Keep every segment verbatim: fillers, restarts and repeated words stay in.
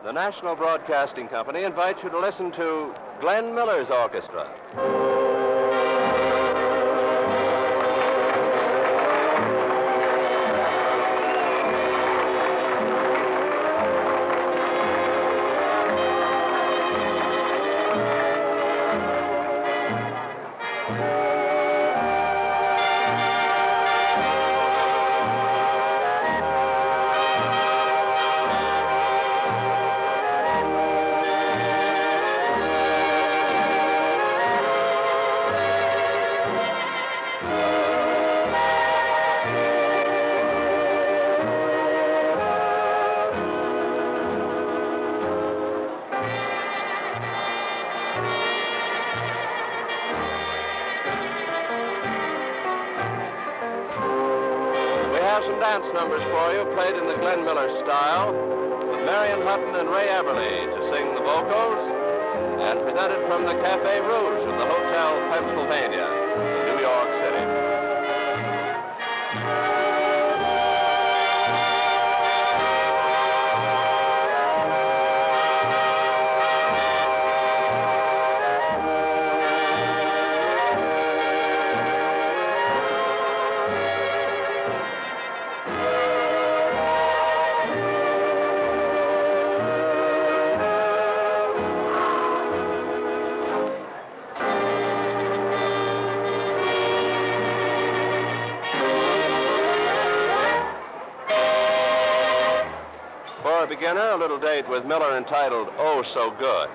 The National Broadcasting Company invites you to listen to Glenn Miller's orchestra. Some dance numbers for you, played in the Glenn Miller style, with Marion Hutton and Ray Everly to sing the vocals, and presented from the Cafe Rouge of the Hotel Pennsylvania in New York City. For a beginner, a little date with Miller entitled Oh So Good.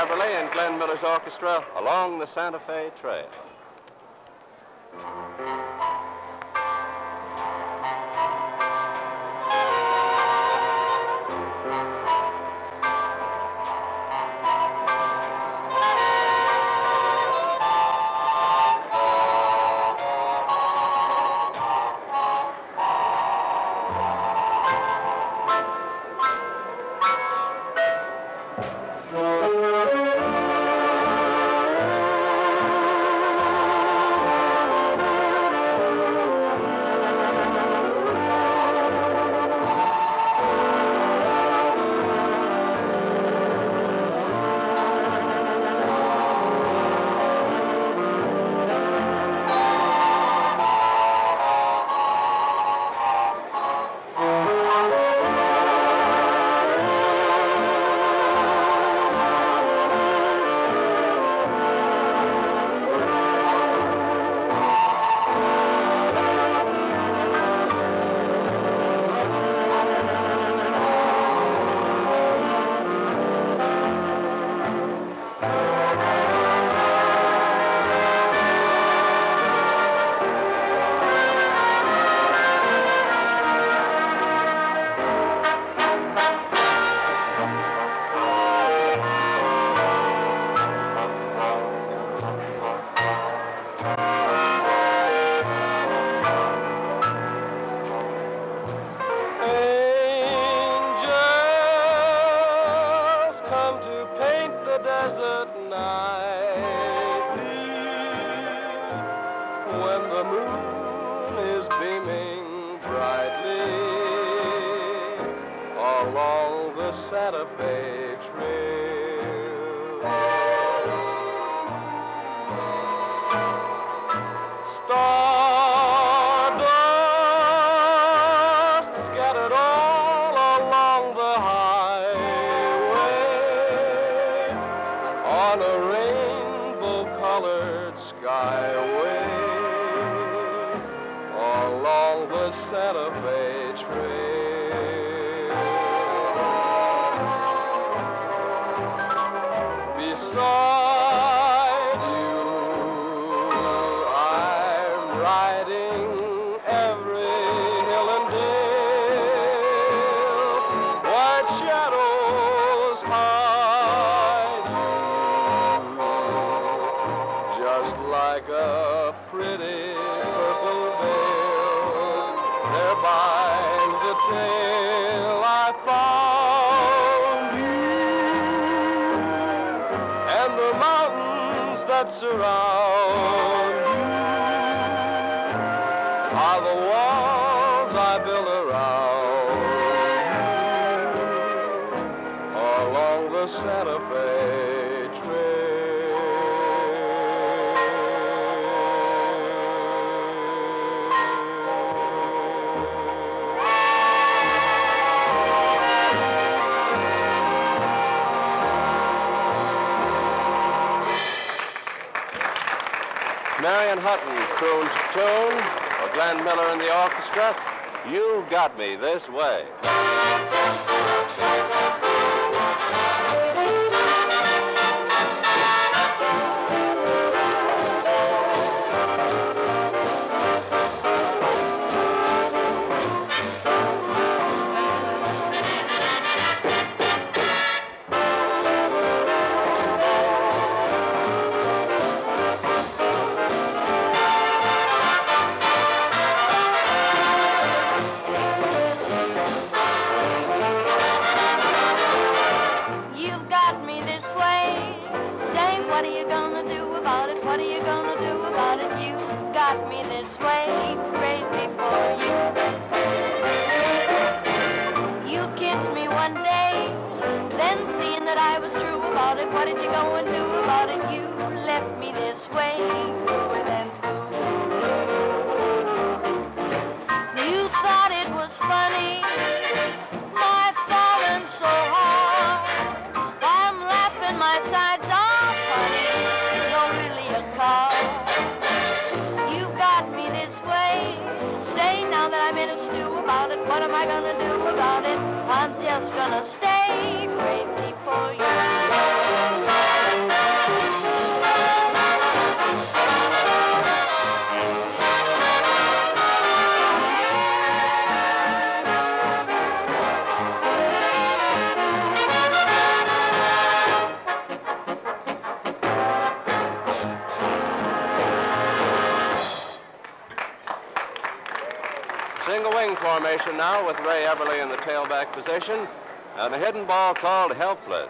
Everly and Glenn Miller's orchestra, Along the Santa Fe Trail. Santa Fe Trail. Stardust scattered all along the highway on a rainbow-colored skyway along the Santa Fe Trail. Beside you, I'm riding every hill and dale. White shadows hide you, just like a pretty purple veil. There binds the tale I found you, and the mountains that surround you are the walls I built around you along the Santa Fe Marion Hutton croons a tune for Glenn Miller and the orchestra, You Got Me This Way. What are you gonna do about it? What are you gonna do about it? You got me this way, crazy for you. You kissed me one day, then seeing that I was true about it, what did you go and do about it? You left me this way, through and through. You thought it was funny, my falling so hard. I'm laughing my sides off. You got me this way. Say now that I'm in a stew about it, what am I gonna do about it? I'm just gonna stay crazy for you. Single wing formation now with Ray Everly in the tailback position, and a hidden ball called Helpless.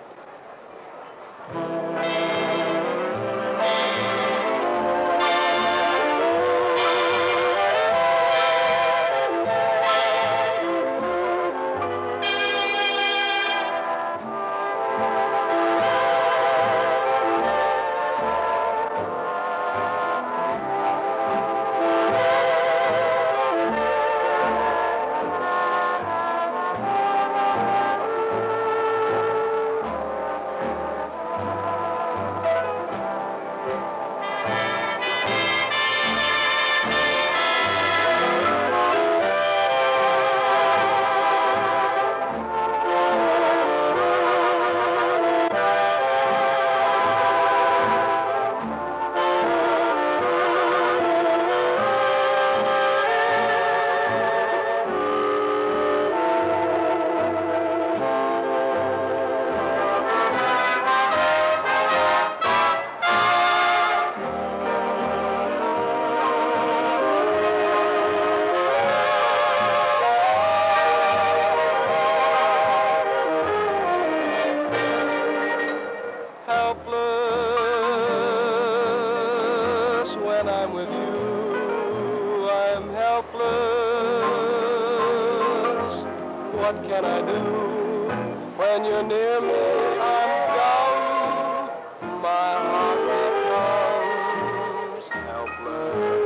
What can I do when you're near me? I'm down, my heart becomes helpless.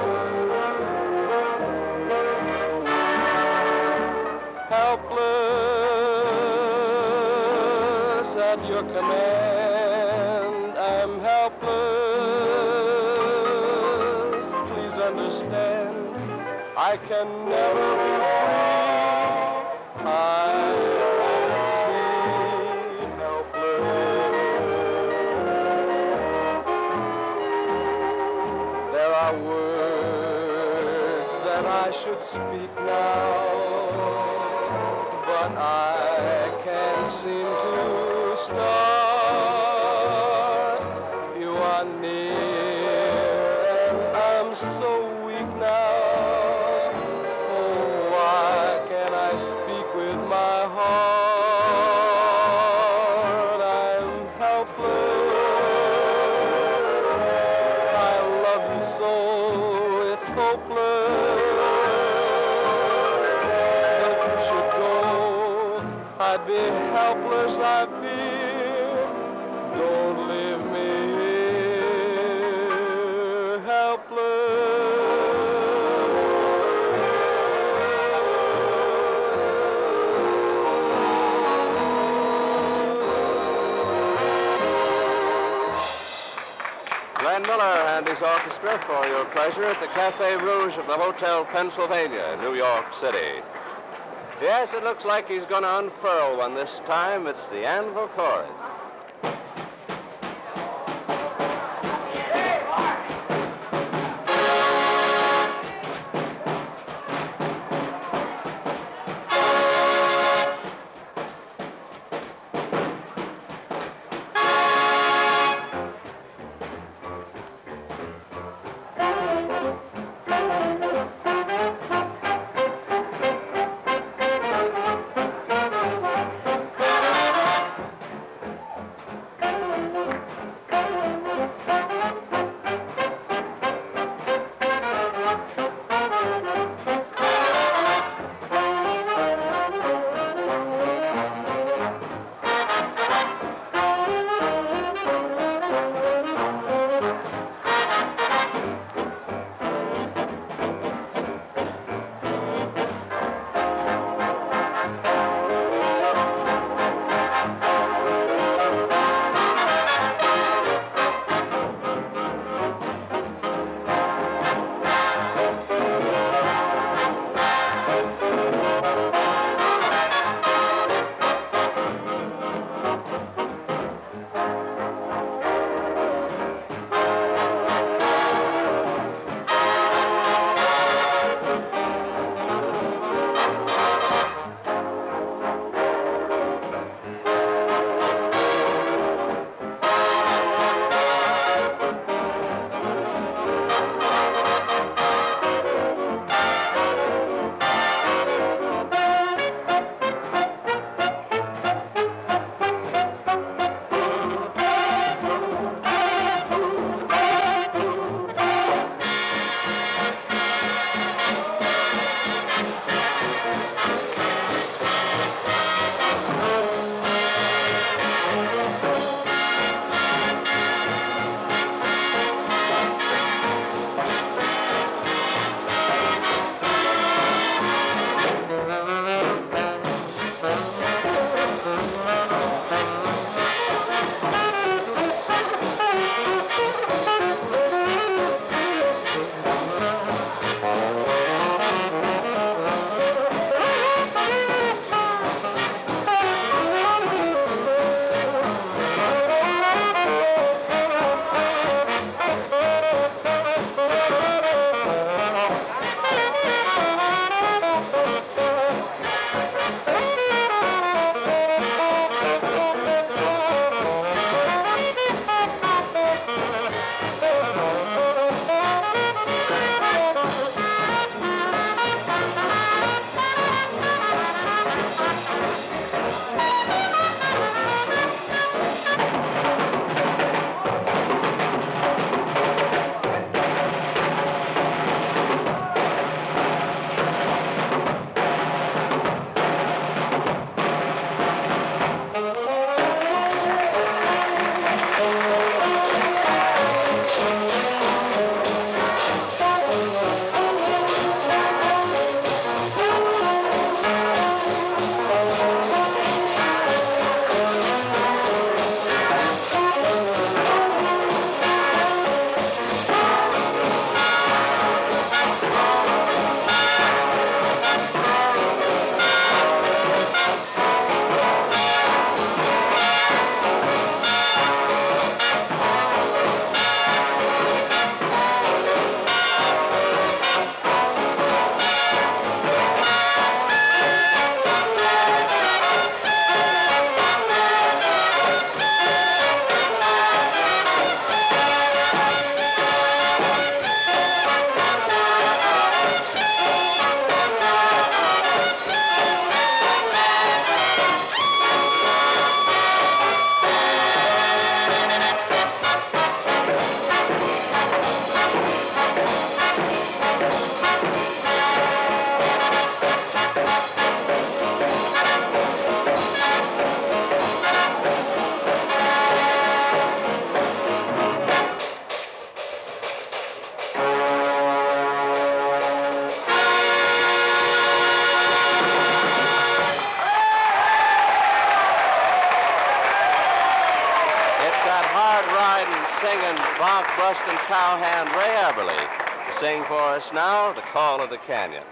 Helpless at your command, I'm helpless. Please understand, I can never be free. I can't see helpless. There are words that I should speak now, but I can't seem to start. You are near and I'm so weak now. Oh, why can't I speak with my heart? I'm helpless. I love you so, it's hopeless. If you should go, I'd be helpless, I fear. Don't leave me here, helpless. Glenn Miller and his orchestra for your pleasure at the Cafe Rouge of the Hotel Pennsylvania, New York City. Yes, it looks like he's going to unfurl one this time. It's the Anvil Chorus. hawk-brushed and cowhand Ray Eberly to sing for us now The Call of the Canyon.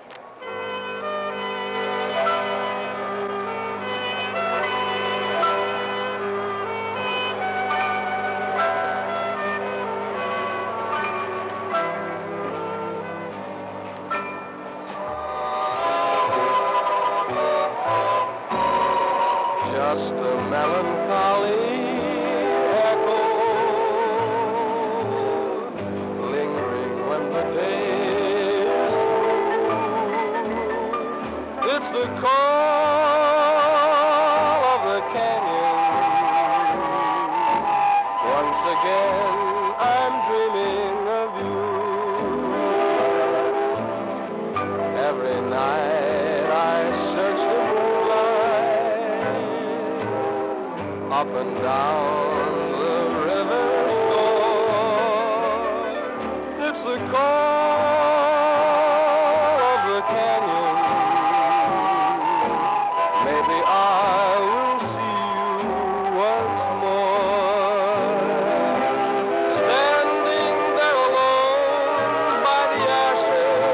Just a melancholy echo, lingering when the day is through. It's the call of the canyon. Once again, I'm dreaming of you. Every night I search the up and down the river shore. It's the call of the canyon. Maybe I will see you once more. Standing there alone by the ashes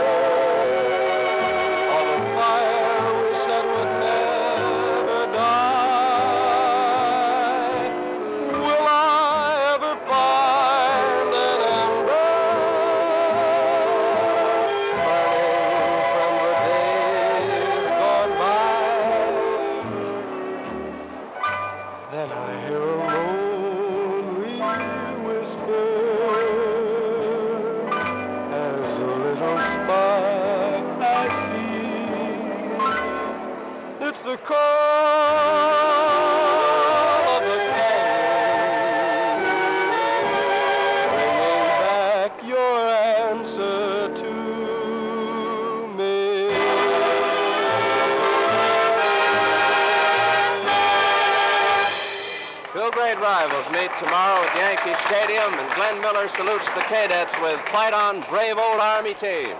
of a fire we said would never die. Then I hear a lonely whisper as a little spark I see. It's the call of the canyon, bringing back your answer to me. Two great rivals meet tomorrow at Yankee Stadium, and Glenn Miller salutes the Cadets with Fight On, Brave Old Army Team.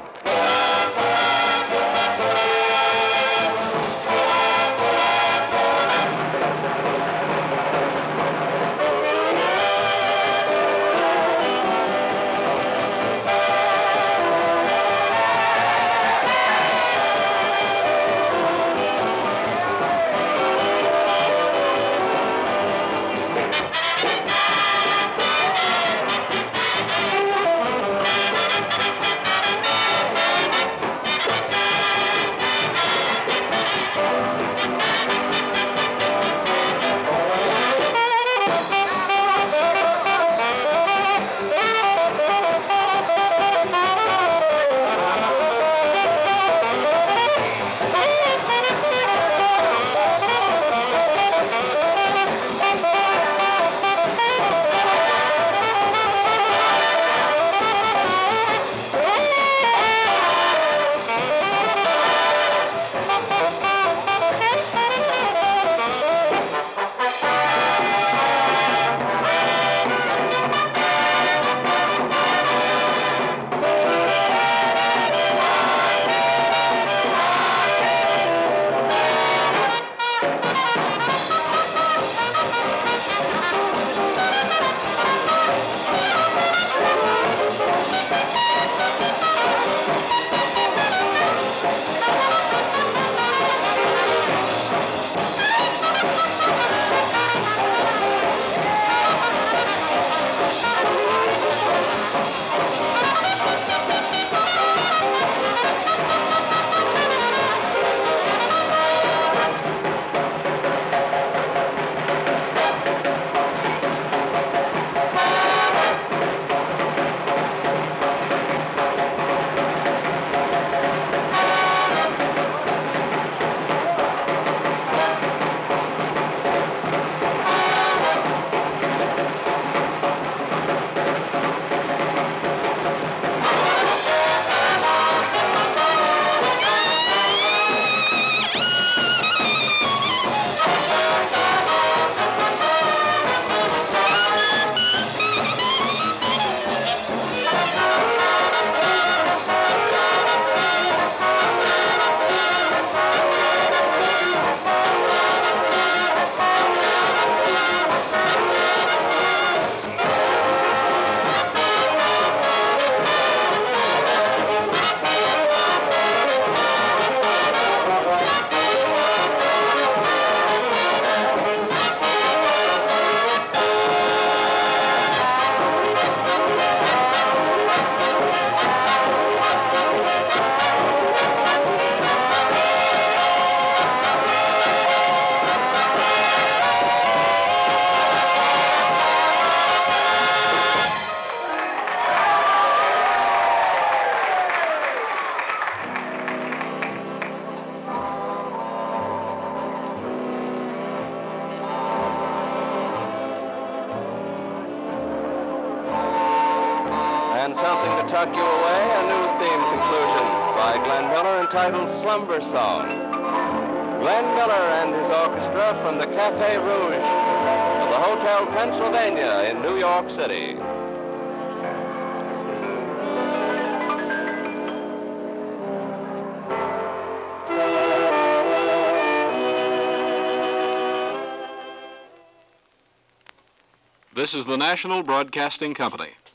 by Glenn Miller entitled Slumber Song. Glenn Miller and his orchestra from the Café Rouge of the Hotel Pennsylvania in New York City. This is the National Broadcasting Company.